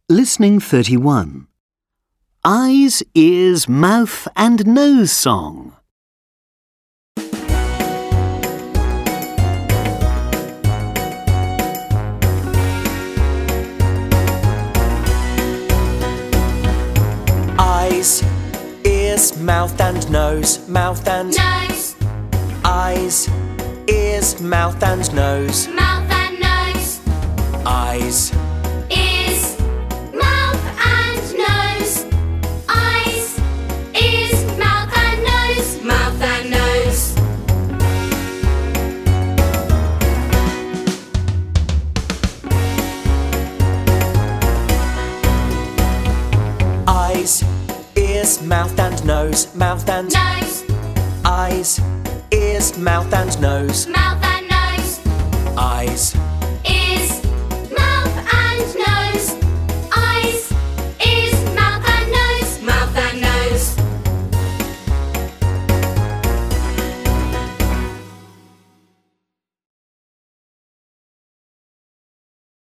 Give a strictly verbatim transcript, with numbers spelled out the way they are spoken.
Listening thirty-one. Eyes, ears, mouth and nose song. Eyes, ears, mouth and nose, mouth and nose. Eyes, ears, mouth and nose, Mouth and nose. eyes, Ears, mouth and nose. Eyes, ears, mouth and nose. Mouth and nose. eyes, ears, mouth and nose, mouth and Nose. eyes, ears, mouth and nose, Mouth and nose. eyes.